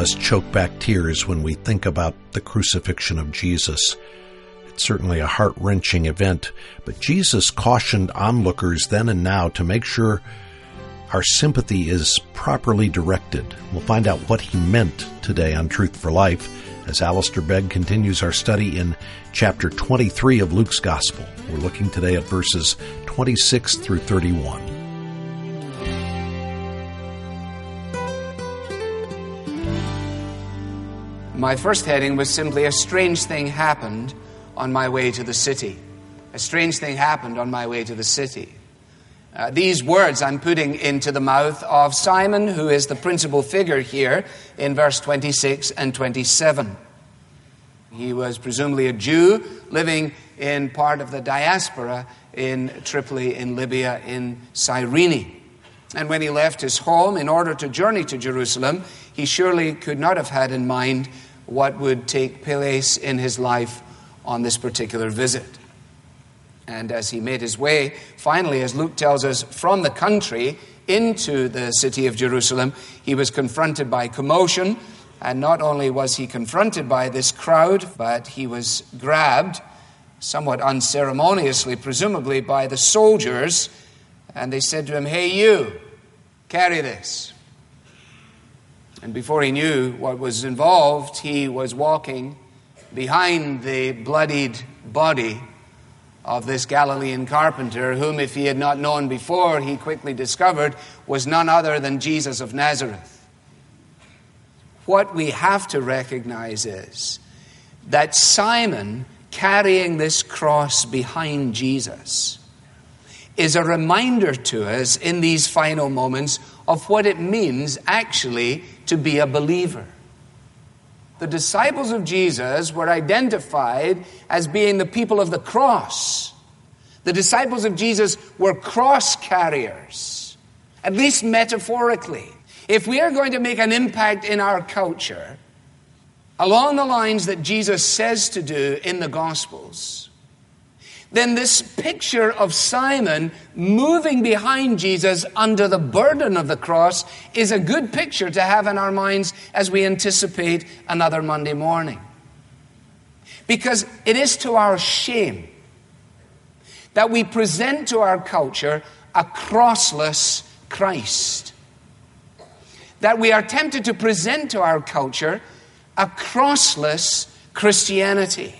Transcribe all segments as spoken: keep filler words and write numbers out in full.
us choke back tears when we think about the crucifixion of Jesus. It's certainly a heart-wrenching event, but Jesus cautioned onlookers then and now to make sure our sympathy is properly directed. We'll find out what he meant today on Truth for Life as Alistair Begg continues our study in chapter twenty-three of Luke's Gospel. We're looking today at verses twenty-six through thirty-one. My first heading was simply, a strange thing happened on my way to the city. A strange thing happened on my way to the city. Uh, these words I'm putting into the mouth of Simon, who is the principal figure here in verse twenty-six and twenty-seven. He was presumably a Jew living in part of the diaspora in Tripoli, in Libya, in Cyrene. And when he left his home in order to journey to Jerusalem, he surely could not have had in mind what would take place in his life on this particular visit. And as he made his way, finally, as Luke tells us, from the country into the city of Jerusalem, he was confronted by commotion. And not only was he confronted by this crowd, but he was grabbed, somewhat unceremoniously, presumably, by the soldiers. And they said to him, "Hey, you, carry this." And before he knew what was involved, he was walking behind the bloodied body of this Galilean carpenter, whom, if he had not known before, he quickly discovered was none other than Jesus of Nazareth. What we have to recognize is that Simon, carrying this cross behind Jesus, is a reminder to us in these final moments of what it means actually to be a believer. The disciples of Jesus were identified as being the people of the cross. The disciples of Jesus were cross carriers, at least metaphorically. If we are going to make an impact in our culture along the lines that Jesus says to do in the Gospels, then this picture of Simon moving behind Jesus under the burden of the cross is a good picture to have in our minds as we anticipate another Monday morning. Because it is to our shame that we present to our culture a crossless Christ. That we are tempted to present to our culture a crossless Christianity.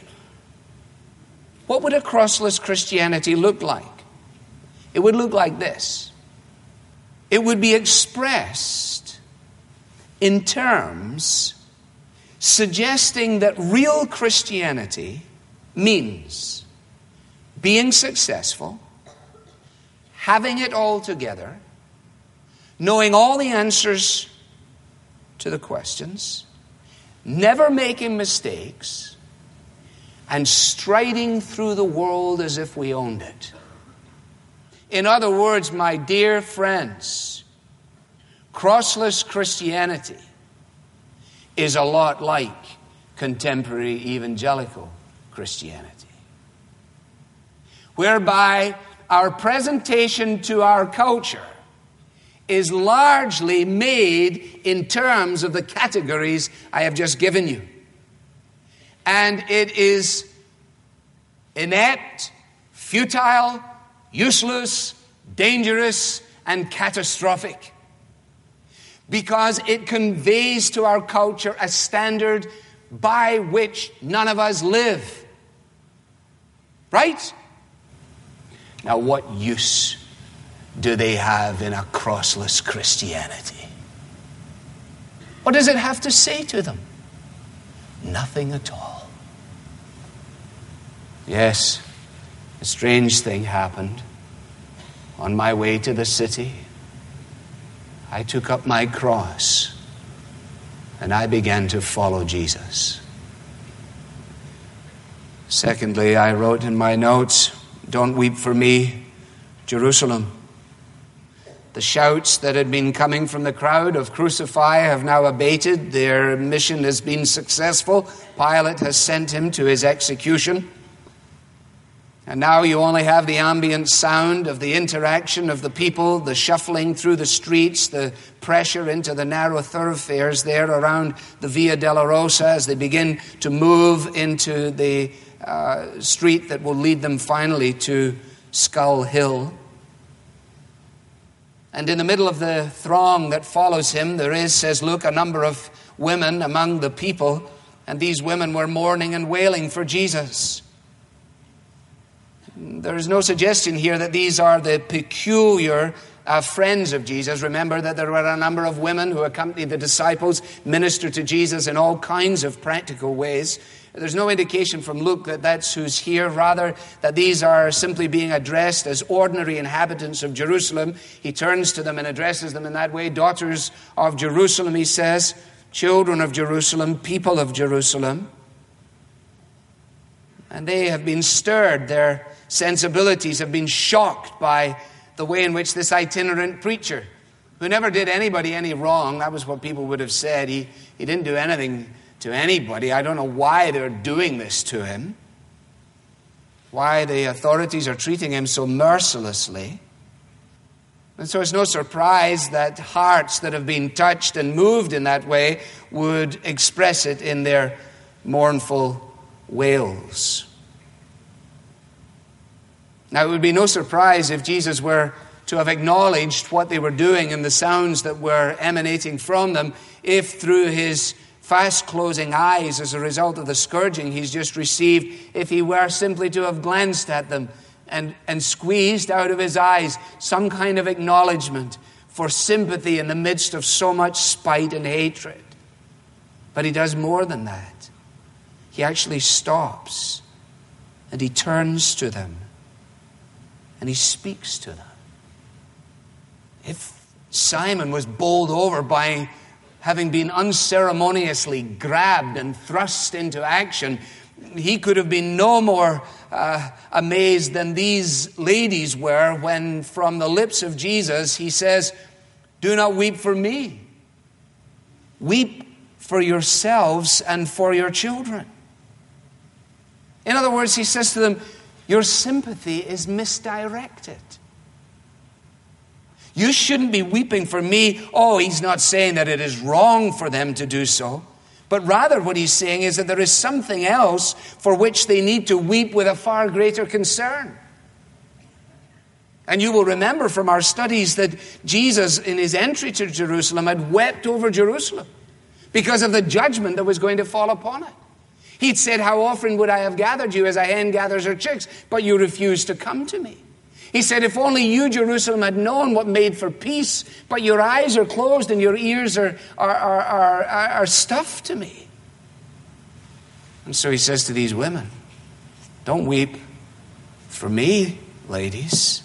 What would a crossless Christianity look like? It would look like this. It would be expressed in terms suggesting that real Christianity means being successful, having it all together, knowing all the answers to the questions, never making mistakes, and striding through the world as if we owned it. In other words, my dear friends, crossless Christianity is a lot like contemporary evangelical Christianity, whereby our presentation to our culture is largely made in terms of the categories I have just given you. And it is inept, futile, useless, dangerous, and catastrophic. Because it conveys to our culture a standard by which none of us live. Right? Now, what use do they have in a crossless Christianity? What does it have to say to them? Nothing at all. Yes, a strange thing happened. On my way to the city, I took up my cross and I began to follow Jesus. Secondly, I wrote in my notes, "Don't weep for me, Jerusalem." The shouts that had been coming from the crowd of "Crucify" have now abated. Their mission has been successful. Pilate has sent him to his execution. And now you only have the ambient sound of the interaction of the people, the shuffling through the streets, the pressure into the narrow thoroughfares there around the Via Dolorosa as they begin to move into the uh, street that will lead them finally to Skull Hill. And in the middle of the throng that follows him, there is, says Luke, a number of women among the people, and these women were mourning and wailing for Jesus. There is no suggestion here that these are the peculiar uh, friends of Jesus. Remember that there were a number of women who accompanied the disciples, ministered to Jesus in all kinds of practical ways. There's no indication from Luke that that's who's here. Rather, that these are simply being addressed as ordinary inhabitants of Jerusalem. He turns to them and addresses them in that way. Daughters of Jerusalem, he says. Children of Jerusalem, people of Jerusalem. And they have been stirred. Their sensibilities have been shocked by the way in which this itinerant preacher, who never did anybody any wrong, that was what people would have said. He, he didn't do anything to anybody. I don't know why they're doing this to him. Why the authorities are treating him so mercilessly. And so it's no surprise that hearts that have been touched and moved in that way would express it in their mournful wails. Now, it would be no surprise if Jesus were to have acknowledged what they were doing and the sounds that were emanating from them, if through his fast-closing eyes as a result of the scourging he's just received, if he were simply to have glanced at them and, and squeezed out of his eyes some kind of acknowledgement for sympathy in the midst of so much spite and hatred. But he does more than that. He actually stops and he turns to them and he speaks to them. If Simon was bowled over by having been unceremoniously grabbed and thrust into action, he could have been no more uh, amazed than these ladies were when from the lips of Jesus he says, "Do not weep for me. Weep for yourselves and for your children." In other words, he says to them, your sympathy is misdirected. You shouldn't be weeping for me. Oh, he's not saying that it is wrong for them to do so. But rather what he's saying is that there is something else for which they need to weep with a far greater concern. And you will remember from our studies that Jesus, in his entry to Jerusalem, had wept over Jerusalem because of the judgment that was going to fall upon it. He'd said, how often would I have gathered you as a hen gathers her chicks, but you refused to come to me. He said, if only you, Jerusalem, had known what made for peace, but your eyes are closed and your ears are, are, are, are, are stuffed to me. And so he says to these women, don't weep for me, ladies.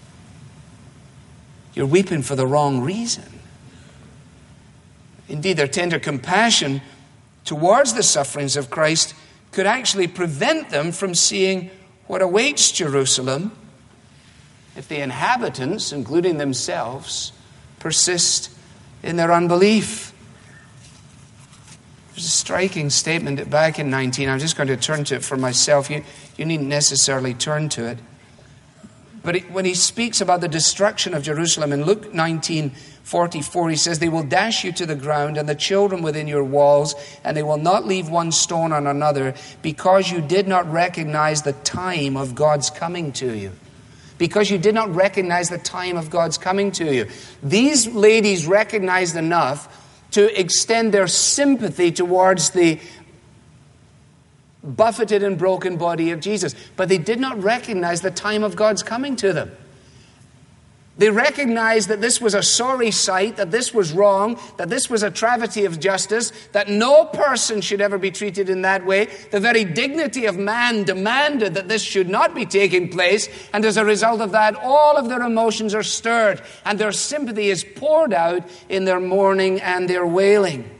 You're weeping for the wrong reason. Indeed, their tender compassion towards the sufferings of Christ could actually prevent them from seeing what awaits Jerusalem if the inhabitants, including themselves, persist in their unbelief. There's a striking statement back in nineteen. I'm just going to turn to it for myself. You, you needn't necessarily turn to it. But it, when he speaks about the destruction of Jerusalem in Luke nineteen forty-four, he says, they will dash you to the ground and the children within your walls, and they will not leave one stone on another, because you did not recognize the time of God's coming to you. Because you did not recognize the time of God's coming to you. These ladies recognized enough to extend their sympathy towards the buffeted and broken body of Jesus. But they did not recognize the time of God's coming to them. They recognized that this was a sorry sight, that this was wrong, that this was a travesty of justice, that no person should ever be treated in that way. The very dignity of man demanded that this should not be taking place, and as a result of that, all of their emotions are stirred, and their sympathy is poured out in their mourning and their wailing.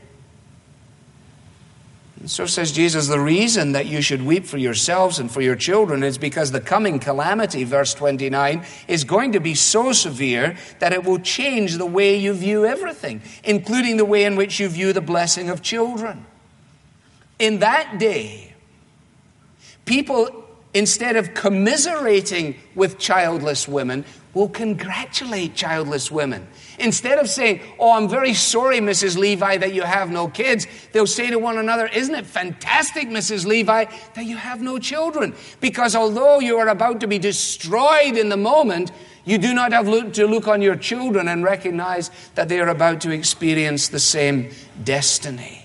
And so says Jesus, the reason that you should weep for yourselves and for your children is because the coming calamity, verse twenty-nine, is going to be so severe that it will change the way you view everything, including the way in which you view the blessing of children. In that day, people instead of commiserating with childless women, will congratulate childless women. Instead of saying, oh, I'm very sorry, Missus Levi, that you have no kids, they'll say to one another, isn't it fantastic, Missus Levi, that you have no children? Because although you are about to be destroyed in the moment, you do not have to look on your children and recognize that they are about to experience the same destiny.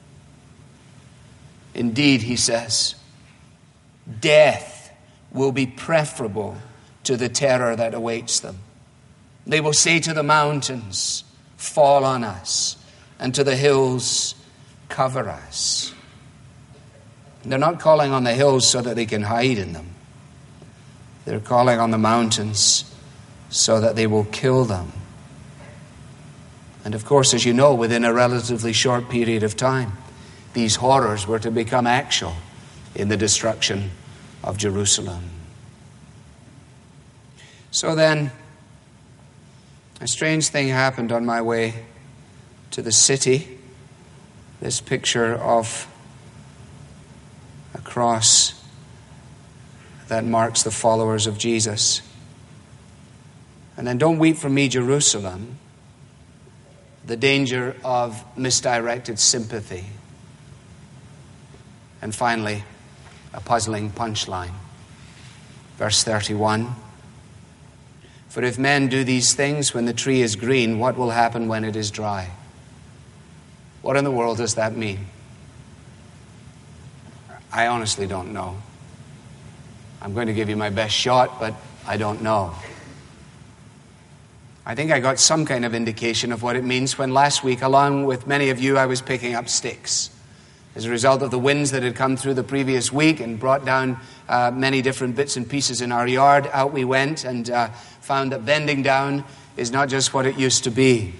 Indeed, he says, death will be preferable to the terror that awaits them. They will say to the mountains, fall on us, and to the hills, cover us. They're not calling on the hills so that they can hide in them. They're calling on the mountains so that they will kill them. And of course, as you know, within a relatively short period of time, these horrors were to become actual in the destruction of Jerusalem. So then, a strange thing happened on my way to the city. This picture of a cross that marks the followers of Jesus. And then don't weep for me, Jerusalem, the danger of misdirected sympathy. And finally, a puzzling punchline. Verse thirty-one. For if men do these things when the tree is green, what will happen when it is dry? What in the world does that mean? I honestly don't know. I'm going to give you my best shot, but I don't know. I think I got some kind of indication of what it means when last week, along with many of you, I was picking up sticks. As a result of the winds that had come through the previous week and brought down uh, many different bits and pieces in our yard, out we went and uh, found that bending down is not just what it used to be.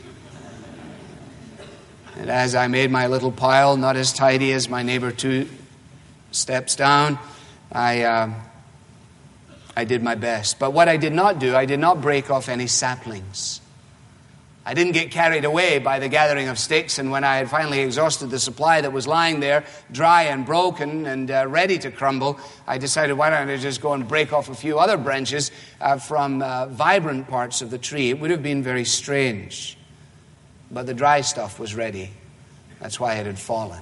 And as I made my little pile, not as tidy as my neighbor two steps down, I, uh, I did my best. But what I did not do, I did not break off any saplings. I didn't get carried away by the gathering of sticks, and when I had finally exhausted the supply that was lying there, dry and broken and uh, ready to crumble, I decided, why don't I just go and break off a few other branches uh, from uh, vibrant parts of the tree. It would have been very strange. But the dry stuff was ready. That's why it had fallen.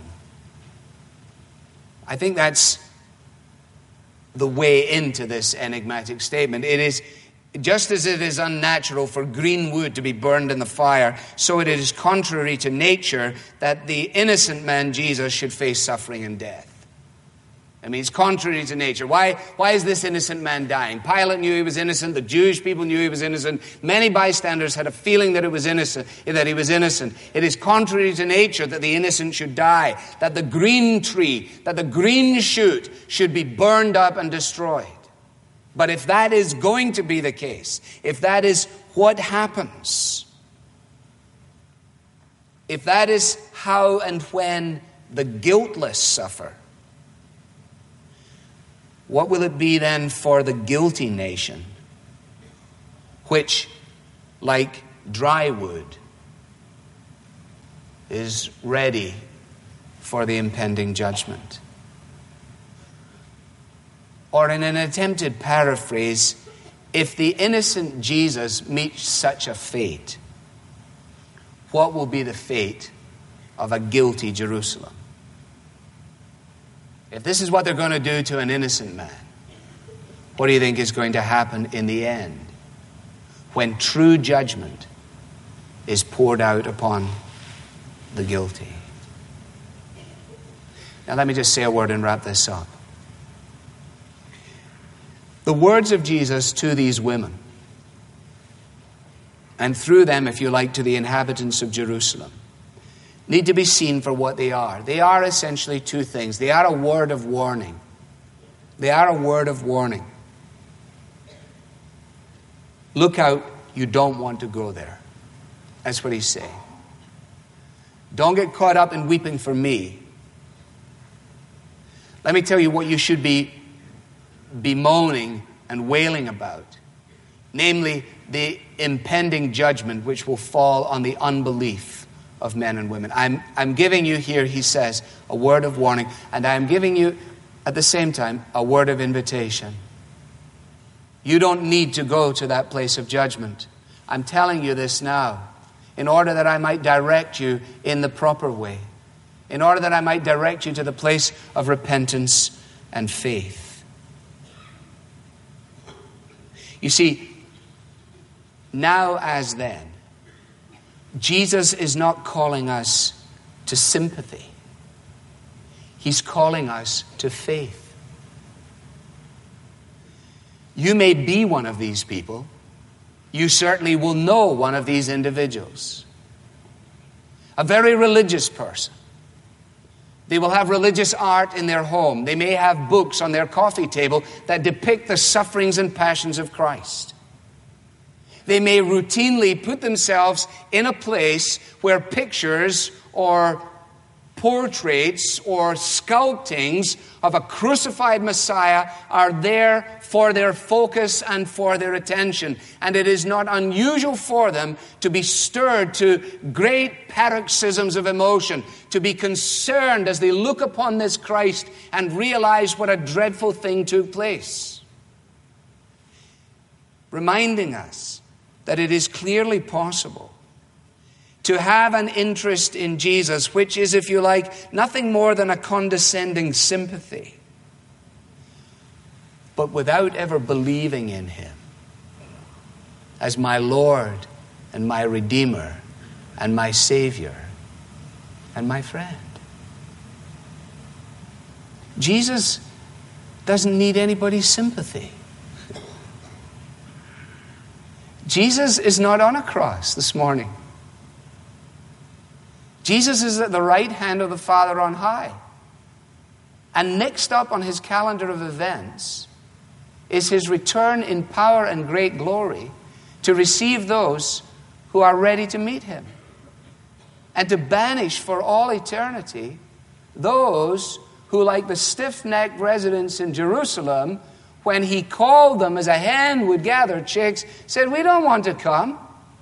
I think that's the way into this enigmatic statement. It is just as it is unnatural for green wood to be burned in the fire, so it is contrary to nature that the innocent man Jesus should face suffering and death. I mean, it's contrary to nature. Why, why is this innocent man dying? Pilate knew he was innocent. The Jewish people knew he was innocent. Many bystanders had a feeling that it was innocent, that he was innocent. It is contrary to nature that the innocent should die, that the green tree, that the green shoot should be burned up and destroyed. But if that is going to be the case, if that is what happens, if that is how and when the guiltless suffer, what will it be then for the guilty nation, which, like dry wood, is ready for the impending judgment? Or in an attempted paraphrase, if the innocent Jesus meets such a fate, what will be the fate of a guilty Jerusalem? If this is what they're going to do to an innocent man, what do you think is going to happen in the end when true judgment is poured out upon the guilty? Now let me just say a word and wrap this up. The words of Jesus to these women, and through them, if you like, to the inhabitants of Jerusalem, need to be seen for what they are. They are essentially two things. They are a word of warning. They are a word of warning. Look out, you don't want to go there. That's what he's saying. Don't get caught up in weeping for me. Let me tell you what you should be bemoaning and wailing about. Namely, the impending judgment which will fall on the unbelief of men and women. I'm, I'm giving you here, he says, a word of warning, and I'm giving you at the same time, a word of invitation. You don't need to go to that place of judgment. I'm telling you this now, in order that I might direct you in the proper way, in order that I might direct you to the place of repentance and faith. You see, now as then, Jesus is not calling us to sympathy. He's calling us to faith. You may be one of these people. You certainly will know one of these individuals. A very religious person. They will have religious art in their home. They may have books on their coffee table that depict the sufferings and passions of Christ. They may routinely put themselves in a place where pictures or portraits or sculptings of a crucified Messiah are there for their focus and for their attention. And it is not unusual for them to be stirred to great paroxysms of emotion, to be concerned as they look upon this Christ and realize what a dreadful thing took place. Reminding us that it is clearly possible to have an interest in Jesus, which is, if you like, nothing more than a condescending sympathy, but without ever believing in Him as my Lord and my Redeemer and my Savior and my friend. Jesus doesn't need anybody's sympathy. Jesus is not on a cross this morning. Jesus is at the right hand of the Father on high. And next up on His calendar of events is His return in power and great glory to receive those who are ready to meet Him, and to banish for all eternity those who, like the stiff-necked residents in Jerusalem, when He called them as a hen would gather chicks, said, "We don't want to come.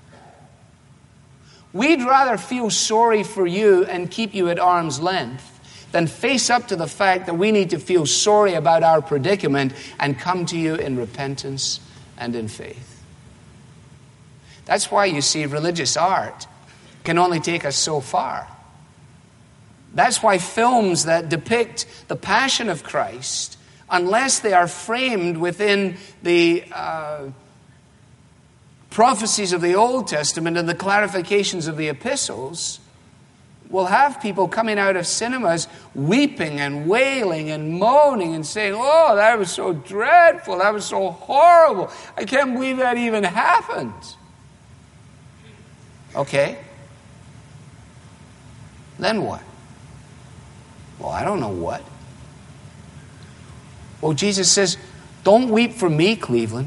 We'd rather feel sorry for you and keep you at arm's length than face up to the fact that we need to feel sorry about our predicament and come to you in repentance and in faith." That's why, you see, religious art can only take us so far. That's why films that depict the passion of Christ, unless they are framed within the uh, prophecies of the Old Testament and the clarifications of the epistles, will have people coming out of cinemas weeping and wailing and moaning and saying, "Oh, that was so dreadful. That was so horrible. I can't believe that even happened." Okay. Then what? Well, I don't know what. Well, Jesus says, don't weep for me, Cleveland.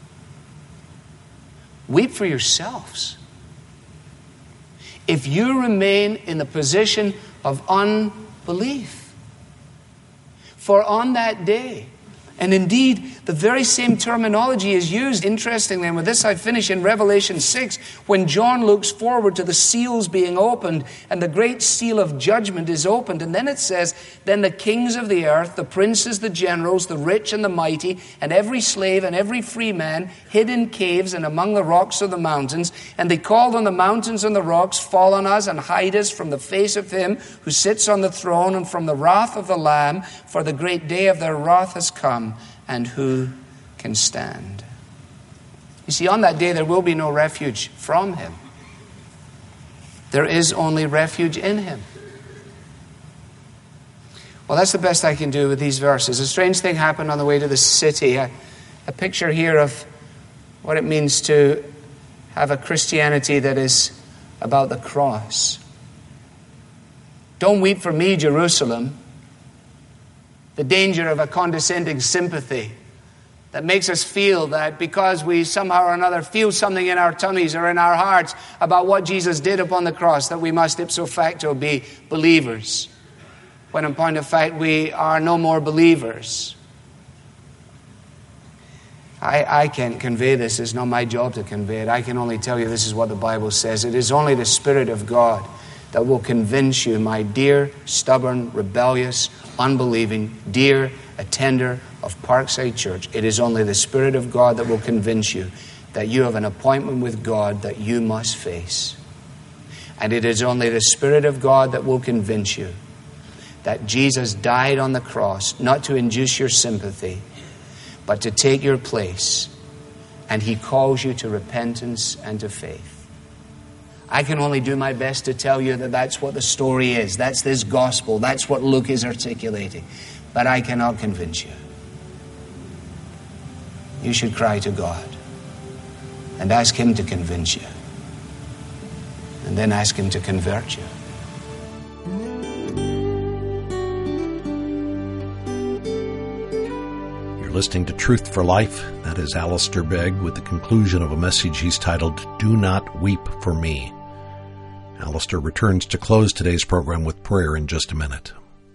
Weep for yourselves. If you remain in the position of unbelief. For on that day, and indeed, the very same terminology is used, interestingly, and with this I finish, in Revelation six, when John looks forward to the seals being opened, and the great seal of judgment is opened. And then it says, "Then the kings of the earth, the princes, the generals, the rich and the mighty, and every slave and every free man, hid in caves and among the rocks of the mountains. And they called on the mountains and the rocks, fall on us and hide us from the face of Him who sits on the throne and from the wrath of the Lamb, for the great day of their wrath has come. And who can stand?" You see, on that day there will be no refuge from Him. There is only refuge in Him. Well, that's the best I can do with these verses. A strange thing happened on the way to the city. A, a picture here of what it means to have a Christianity that is about the cross. Don't weep for me, Jerusalem. The danger of a condescending sympathy that makes us feel that because we somehow or another feel something in our tummies or in our hearts about what Jesus did upon the cross, that we must ipso facto be believers, when in point of fact we are no more believers. I, I can't convey this. It's not my job to convey it. I can only tell you this is what the Bible says. It is only the Spirit of God that will convince you, my dear, stubborn, rebellious, unbelieving, dear attender of Parkside Church. It is only the Spirit of God that will convince you that you have an appointment with God that you must face. And it is only the Spirit of God that will convince you that Jesus died on the cross, not to induce your sympathy, but to take your place. And He calls you to repentance and to faith. I can only do my best to tell you that that's what the story is. That's this gospel. That's what Luke is articulating. But I cannot convince you. You should cry to God and ask Him to convince you. And then ask Him to convert you. Listening to Truth for Life. That is Alistair Begg with the conclusion of a message he's titled, Do Not Weep for Me. Alistair returns to close today's program with prayer in just a minute.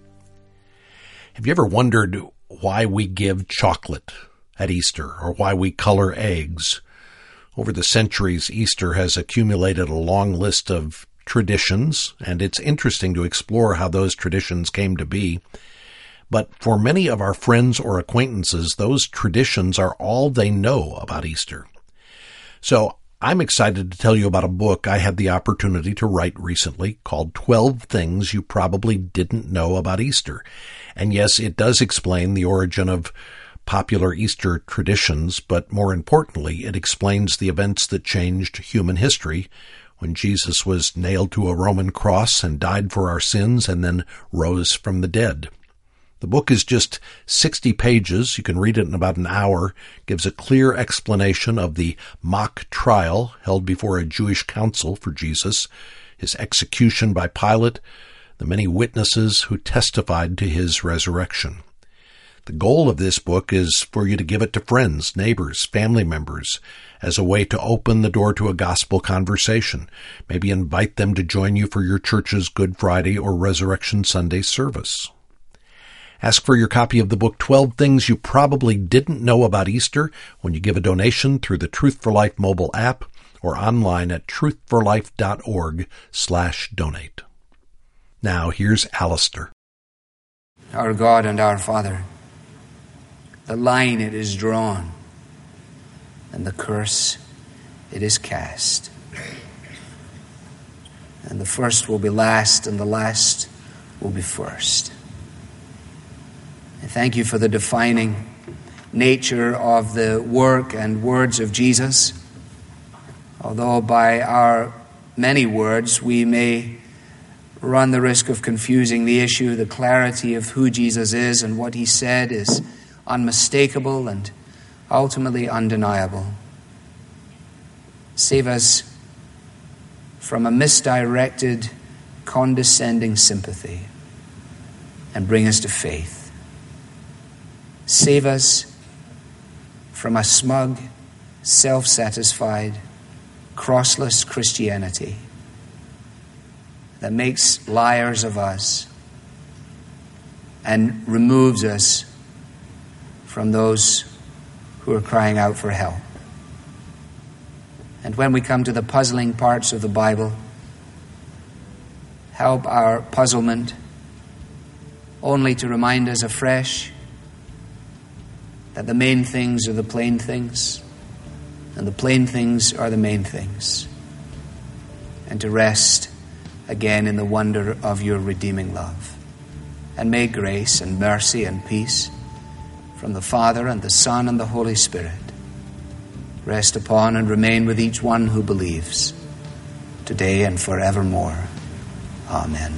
Have you ever wondered why we give chocolate at Easter or why we color eggs? Over the centuries, Easter has accumulated a long list of traditions, and it's interesting to explore how those traditions came to be. But for many of our friends or acquaintances, those traditions are all they know about Easter. So I'm excited to tell you about a book I had the opportunity to write recently called twelve Things You Probably Didn't Know About Easter. And yes, it does explain the origin of popular Easter traditions, but more importantly, it explains the events that changed human history when Jesus was nailed to a Roman cross and died for our sins and then rose from the dead. The book is just sixty pages. You can read it in about an hour. It gives a clear explanation of the mock trial held before a Jewish council for Jesus, his execution by Pilate, the many witnesses who testified to his resurrection. The goal of this book is for you to give it to friends, neighbors, family members, as a way to open the door to a gospel conversation. Maybe invite them to join you for your church's Good Friday or Resurrection Sunday service. Ask for your copy of the book, twelve Things You Probably Didn't Know About Easter, when you give a donation through the Truth for Life mobile app or online at truthforlife.org slash donate. Now, here's Alistair. Our God and our Father, the line it is drawn, and the curse it is cast. And the first will be last, and the last will be first. I thank you for the defining nature of the work and words of Jesus. Although by our many words we may run the risk of confusing the issue, the clarity of who Jesus is and what He said is unmistakable and ultimately undeniable. Save us from a misdirected, condescending sympathy and bring us to faith. Save us from a smug, self-satisfied, crossless Christianity that makes liars of us and removes us from those who are crying out for help. And when we come to the puzzling parts of the Bible, help our puzzlement only to remind us afresh that the main things are the plain things, and the plain things are the main things, and to rest again in the wonder of your redeeming love. And may grace and mercy and peace from the Father and the Son and the Holy Spirit rest upon and remain with each one who believes, today and forevermore. Amen.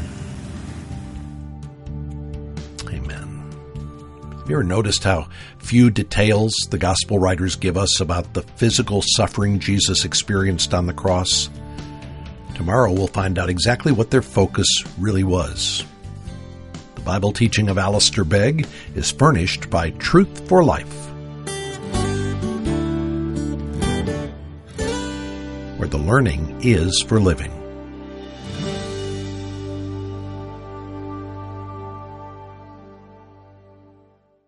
Have you ever noticed how few details the gospel writers give us about the physical suffering Jesus experienced on the cross? Tomorrow we'll find out exactly what their focus really was. The Bible teaching of Alistair Begg is furnished by Truth for Life, where the learning is for living.